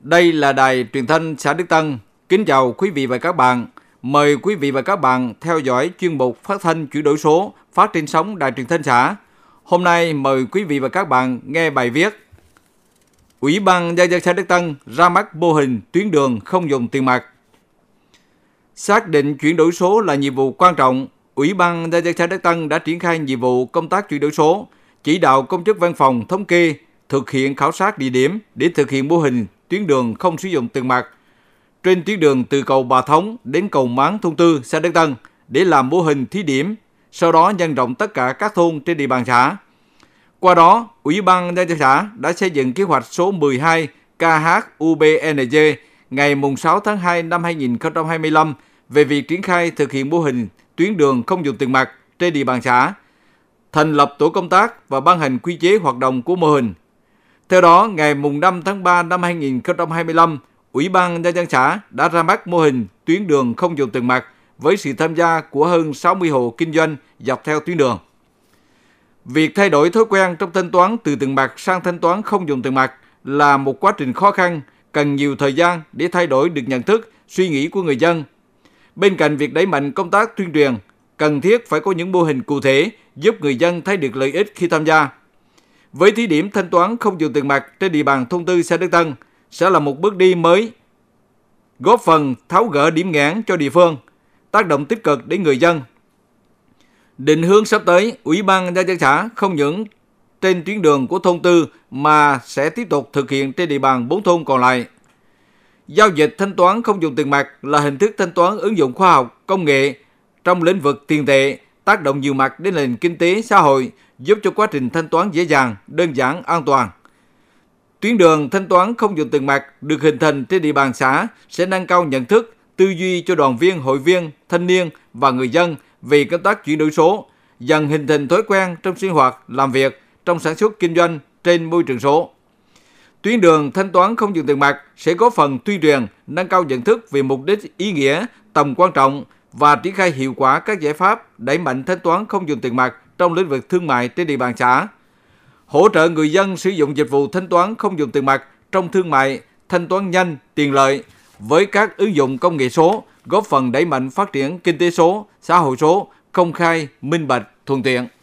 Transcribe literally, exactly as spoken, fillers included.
Đây là đài truyền thanh xã Đức Tân. Kính chào quý vị và các bạn. Mời quý vị và các bạn theo dõi chuyên mục phát thanh chuyển đổi số phát trên sóng đài truyền thanh xã. Hôm nay mời quý vị và các bạn nghe bài viết Ủy ban Nhân dân xã Đức Tân ra mắt mô hình tuyến đường không dùng tiền mặt. Xác định chuyển đổi số là nhiệm vụ quan trọng, Ủy ban Nhân dân xã Đức Tân đã triển khai nhiệm vụ công tác chuyển đổi số, chỉ đạo công chức văn phòng thống kê, thực hiện khảo sát địa điểm để thực hiện mô hình tuyến đường không sử dụng tiền mặt trên tuyến đường từ cầu Bà Thống đến cầu Máng thôn Tư, xã Đức Tân để làm mô hình thí điểm, sau đó nhân rộng tất cả các thôn trên địa bàn xã. Qua đó, Ủy ban Nhân dân xã đã xây dựng kế hoạch số mười hai K H U B N J ngày sáu tháng hai năm hai nghìn không trăm hai mươi lăm về việc triển khai thực hiện mô hình tuyến đường không dùng tiền mặt trên địa bàn xã, thành lập tổ công tác và ban hành quy chế hoạt động của mô hình. Theo đó, ngày năm tháng ba năm hai nghìn không trăm hai mươi lăm, Ủy ban Nhân dân xã đã ra mắt mô hình tuyến đường không dùng tiền mặt với sự tham gia của hơn sáu mươi hộ kinh doanh dọc theo tuyến đường. Việc thay đổi thói quen trong thanh toán từ tiền mặt sang thanh toán không dùng tiền mặt là một quá trình khó khăn, cần nhiều thời gian để thay đổi được nhận thức, suy nghĩ của người dân. Bên cạnh việc đẩy mạnh công tác tuyên truyền, cần thiết phải có những mô hình cụ thể giúp người dân thấy được lợi ích khi tham gia. Với thí điểm thanh toán không dùng tiền mặt trên địa bàn thôn Tư, xã Đức Tân sẽ là một bước đi mới, góp phần tháo gỡ điểm nghẽn cho địa phương, tác động tích cực đến người dân. Định hướng sắp tới, Ủy ban Nhân dân xã không những trên tuyến đường của thôn Tư mà sẽ tiếp tục thực hiện trên địa bàn bốn thôn còn lại. Giao dịch thanh toán không dùng tiền mặt là hình thức thanh toán ứng dụng khoa học, công nghệ trong lĩnh vực tiền tệ, tác động nhiều mặt đến nền kinh tế xã hội, giúp cho quá trình thanh toán dễ dàng, đơn giản, an toàn. Tuyến đường thanh toán không dùng tiền mặt được hình thành trên địa bàn xã sẽ nâng cao nhận thức, tư duy cho đoàn viên, hội viên, thanh niên và người dân về công tác chuyển đổi số, dần hình thành thói quen trong sinh hoạt, làm việc, trong sản xuất kinh doanh trên môi trường số. Tuyến đường thanh toán không dùng tiền mặt sẽ góp phần tuyên truyền, nâng cao nhận thức về mục đích, ý nghĩa, tầm quan trọng và triển khai hiệu quả các giải pháp đẩy mạnh thanh toán không dùng tiền mặt trong lĩnh vực thương mại trên địa bàn xã. Hỗ trợ người dân sử dụng dịch vụ thanh toán không dùng tiền mặt trong thương mại, thanh toán nhanh, tiện lợi với các ứng dụng công nghệ số, góp phần đẩy mạnh phát triển kinh tế số, xã hội số, công khai, minh bạch, thuận tiện.